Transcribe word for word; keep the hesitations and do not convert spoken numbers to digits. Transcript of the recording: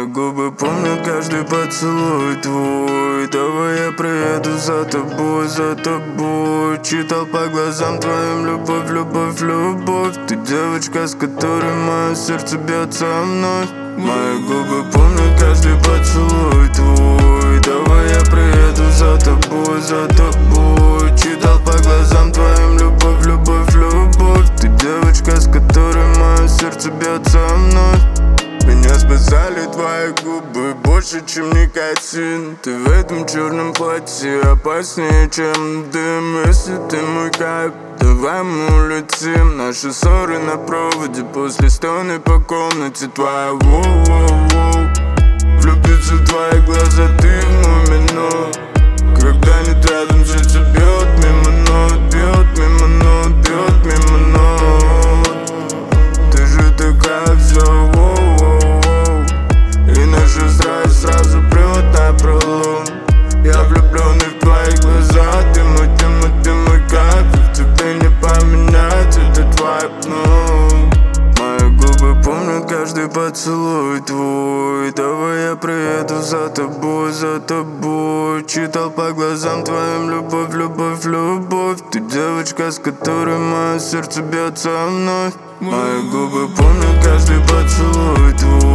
Мои губы помнят каждый поцелуй твой. Давай я приеду за тобой, за тобой. Читал по глазам твоим любовь, любовь, любовь. Ты девочка, с которой мое сердце бьется вновь. Мои губы помнят каждый поцелуй твой. Давай я приеду за тобой, за тобой. Читал по глазам твоим любовь, любовь, любовь. Ты девочка, с которой мое сердце бьется вновь. Меня спасали твои губы больше, чем никотин. Ты в этом черном платье опаснее, чем дым. Если ты мой кайф, давай мы улетим. Наши ссоры на проводе, после стоны по комнате твоя. Воу-воу-воу. Влюбиться в твои глаза, ты в мой минут. Когда нет рядом, сердце бьет мимо нот, бьет мимо нот, бьет мимо нот. Ты же такая все, воу-воу-воу. И наша страсть сразу прет на пролом. Я влюбленный в твои глаза. Ты мой, ты мой, ты мой кайф. И в тебе не поменять этот вайб, ну. Мои губы помнят каждый поцелуй твой. Давай я приеду за тобой, за тобой. Читал по глазам твоим любовь, любовь, любовь. Ты девочка, с которой мое сердце бьется вновь. Мои губы помнят каждый поцелуй твой.